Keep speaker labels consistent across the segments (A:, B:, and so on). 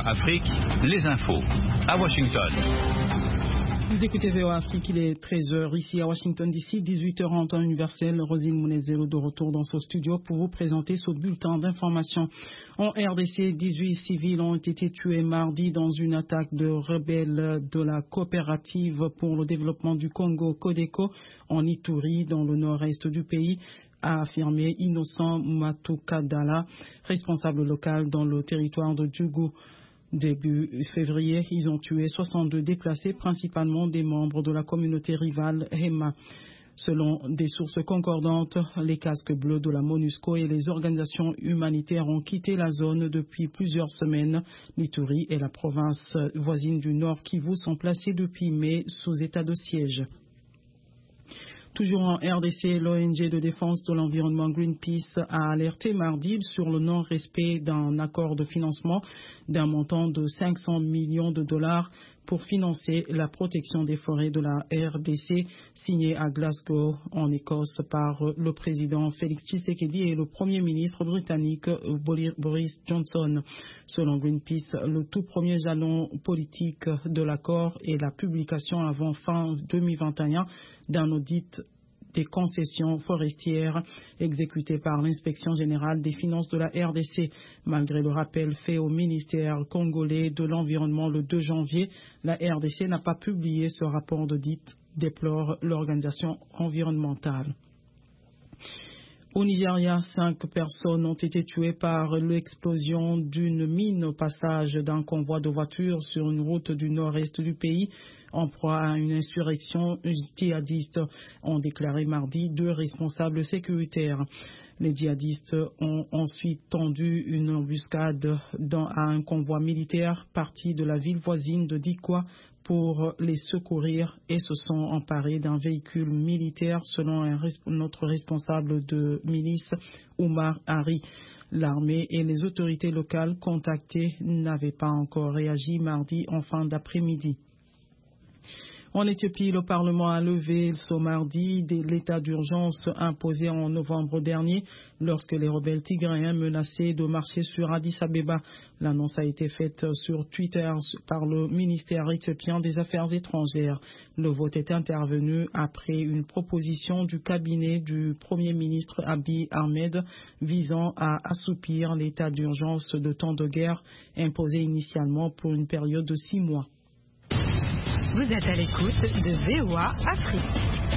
A: VOA Afrique, les infos à Washington.
B: Vous écoutez VOA Afrique, il est 13h ici à Washington DC, 18h en temps universel. Rosine Mounezero de retour dans ce studio pour vous présenter ce bulletin d'information. En RDC, 18 civils ont été tués mardi dans une attaque de rebelles de la coopérative pour le développement du Congo, Codeco, en Ituri, dans le nord-est du pays, a affirmé Innocent Matukadala, responsable local dans le territoire de Djougou. Début février, ils ont tué 62 déplacés, principalement des membres de la communauté rivale Hema. Selon des sources concordantes, les casques bleus de la MONUSCO et les organisations humanitaires ont quitté la zone depuis plusieurs semaines. L'Ituri et la province voisine du Nord Kivu sont placés depuis mai sous état de siège. Toujours en RDC, l'ONG de défense de l'environnement Greenpeace a alerté mardi sur le non-respect d'un accord de financement d'un montant de 500 millions de dollars pour financer la protection des forêts de la RDC, signé à Glasgow, en Écosse, par le président Félix Tshisekedi et le premier ministre britannique Boris Johnson. Selon Greenpeace, le tout premier jalon politique de l'accord est la publication avant fin 2021 d'un audit des concessions forestières exécutées par l'Inspection générale des finances de la RDC. Malgré le rappel fait au ministère congolais de l'Environnement le 2 janvier, la RDC n'a pas publié ce rapport d'audit, déplore l'organisation environnementale. Au Nigeria, 5 personnes ont été tuées par l'explosion d'une mine au passage d'un convoi de voitures sur une route du nord-est du pays, en proie à une insurrection djihadiste, ont déclaré mardi 2 responsables sécuritaires. Les djihadistes ont ensuite tendu une embuscade à un convoi militaire parti de la ville voisine de Dikwa pour les secourir et se sont emparés d'un véhicule militaire, selon notre responsable de milice, Oumar Hari. L'armée et les autorités locales contactées n'avaient pas encore réagi mardi en fin d'après-midi. En Éthiopie, le Parlement a levé ce mardi l'état d'urgence imposé en novembre dernier lorsque les rebelles tigréens menaçaient de marcher sur Addis Abeba. L'annonce a été faite sur Twitter par le ministère éthiopien des Affaires étrangères. Le vote est intervenu après une proposition du cabinet du Premier ministre Abiy Ahmed visant à assouplir l'état d'urgence de temps de guerre imposé initialement pour une période de 6 mois.
C: Vous êtes à l'écoute de VOA Afrique.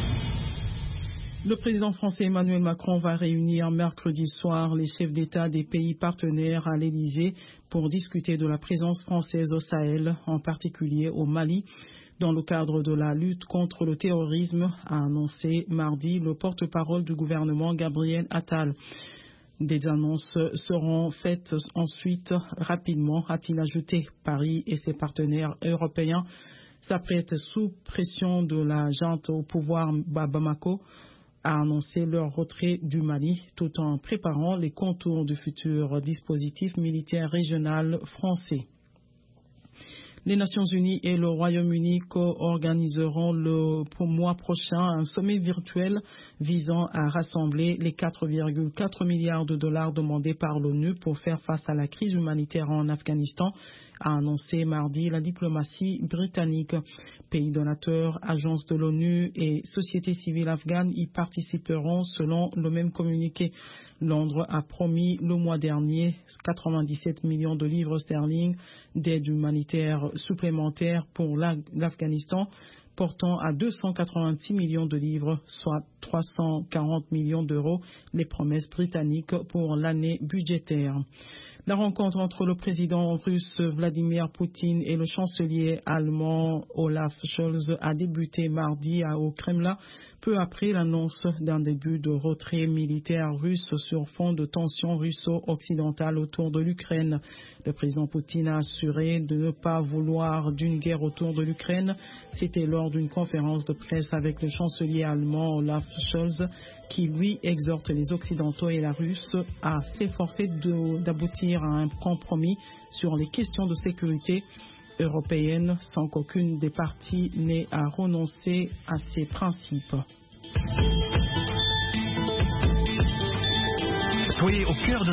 B: Le président français Emmanuel Macron va réunir mercredi soir les chefs d'État des pays partenaires à l'Élysée pour discuter de la présence française au Sahel, en particulier au Mali, dans le cadre de la lutte contre le terrorisme, a annoncé mardi le porte-parole du gouvernement Gabriel Attal. Des annonces seront faites ensuite rapidement, a-t-il ajouté. Paris et ses partenaires européens s'apprêtent sous pression de la junte au pouvoir Bamako à annoncer leur retrait du Mali tout en préparant les contours du futur dispositif militaire régional français. Les Nations Unies et le Royaume-Uni co-organiseront le mois prochain un sommet virtuel visant à rassembler les 4,4 milliards de dollars demandés par l'ONU pour faire face à la crise humanitaire en Afghanistan, a annoncé mardi la diplomatie britannique. Pays donateurs, agences de l'ONU et sociétés civiles afghanes y participeront selon le même communiqué. Londres a promis le mois dernier 97 millions de livres sterling d'aide humanitaire supplémentaire pour l'Afghanistan, portant à 286 millions de livres, soit 340 millions d'euros, les promesses britanniques pour l'année budgétaire. La rencontre entre le président russe Vladimir Poutine et le chancelier allemand Olaf Scholz a débuté mardi au Kremlin, peu après l'annonce d'un début de retrait militaire russe sur fond de tensions russo-occidentales autour de l'Ukraine. Le président Poutine a assuré de ne pas vouloir d'une guerre autour de l'Ukraine. C'était lors d'une conférence de presse avec le chancelier allemand Olaf Scholz, qui lui exhorte les Occidentaux et la Russe à s'efforcer d'aboutir à un compromis sur les questions de sécurité européenne sans qu'aucune des parties n'ait à renoncer à ses principes.
A: Soyez au cœur de